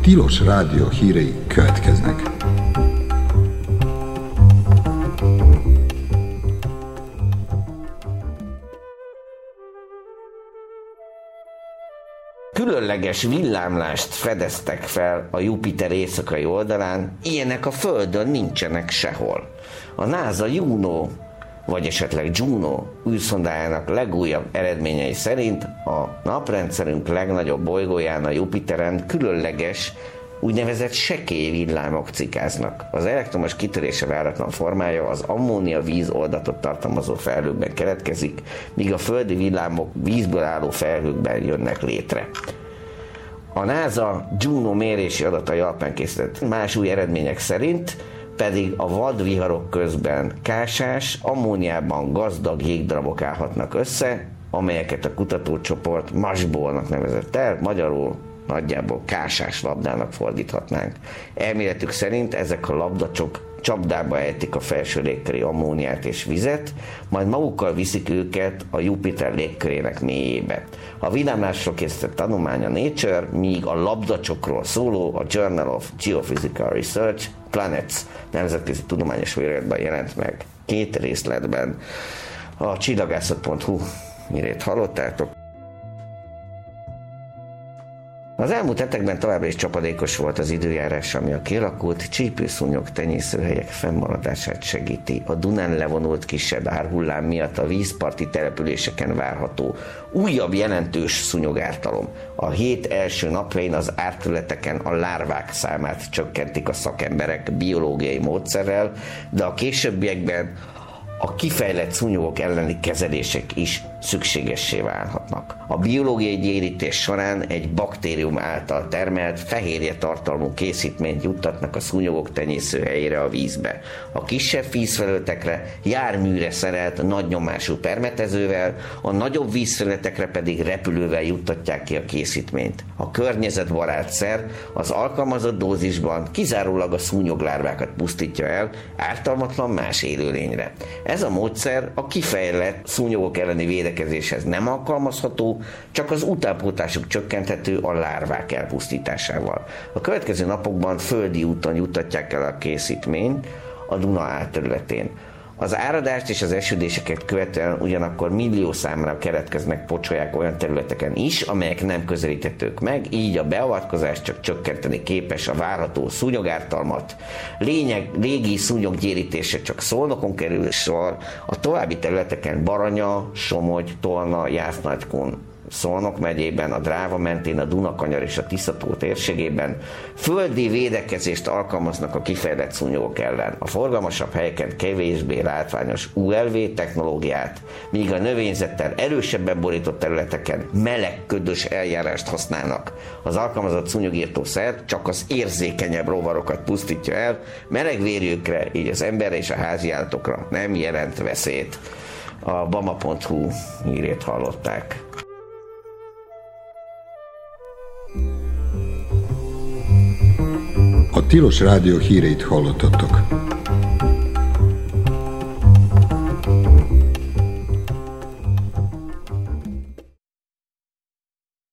Tilos Rádió hírei következnek. Különleges villámlást fedeztek fel a Jupiter éjszakai oldalán, ilyenek a Földön nincsenek sehol. A NASA Juno, vagy esetleg Juno űrszondájának legújabb eredményei szerint a naprendszerünk legnagyobb bolygóján, a Jupiteren különleges, úgynevezett sekély villámok cikáznak. Az elektromos kitörése váratlan formája az ammónia víz oldatot tartalmazó felhőkben keletkezik, míg a földi villámok vízből álló felhőkben jönnek létre. A NASA Juno mérési adatai alapján készített más új eredmények szerint pedig a vadviharok közben kásás, ammóniában gazdag jégdarabok állhatnak össze, amelyeket a kutatócsoport Mashball-nak nevezett el, magyarul nagyjából kásás labdának fordíthatnánk. Elméletük szerint ezek a labdacsok csapdába ejtik a felső légköri ammóniát és vizet, majd magukkal viszik őket a Jupiter légkörének mélyébe. A villámlásról készített tanulmány a Nature, míg a labdacsokról szóló a Journal of Geophysical Research Planets nemzetközi tudományos folyóiratban jelent meg 2 részletben. A csillagászat.hu hírét hallottátok. Az elmúlt hetekben továbbra is csapadékos volt az időjárás, ami a kialakult csípőszúnyog tenyészőhelyek fennmaradását segíti. A Dunán levonult kisebb árhullám miatt a vízparti településeken várható újabb jelentős szúnyogártalom. A hét első napjain az árterületeken a lárvák számát csökkentik a szakemberek biológiai módszerrel, de a későbbiekben a kifejlett szúnyogok elleni kezelések is szükségessé válhatnak. A biológiai gyérítés során egy baktérium által termelt fehérje tartalmú készítményt juttatnak a szúnyogok tenyészőhelyére a vízbe. A kisebb vízfelületekre járműre szerelt nagy nyomású permetezővel, a nagyobb vízfelületekre pedig repülővel juttatják ki a készítményt. A környezetbarát szer az alkalmazott dózisban kizárólag a szúnyoglárvákat pusztítja el, ártalmatlan más élőlényre. Ez a módszer a kifejlett szúnyogok elleni védekezéshez nem alkalmazható, csak az utánpótlásuk csökkenthető a lárvák elpusztításával. A következő napokban földi úton juttatják el a készítményt a Duna átterületén. Az áradást és az esődéseket követően ugyanakkor millió számra keletkeznek pocsolyák olyan területeken is, amelyek nem közelíthetők meg, így a beavatkozás csak csökkenteni képes a várható szúnyogártalmat. Légi szúnyoggyérítése csak Szolnokon kerül sor, a további területeken Baranya, Somogy, Tolna, Jász-Nagykun, Szolnok megyében, a Dráva mentén, a Dunakanyar és a Tisza-tó térségében földi védekezést alkalmaznak a kifejlett szúnyogok ellen. A forgalmasabb helyeken kevésbé látványos ULV technológiát, míg a növényzettel erősebben borított területeken meleg ködös eljárást használnak. Az alkalmazott szúnyogírtószer csak az érzékenyebb rovarokat pusztítja el, melegvérjükre, így az emberre és a háziállatokra nem jelent veszélyt. A bama.hu hírét hallották. A Tilos Rádió híreit hallottatok.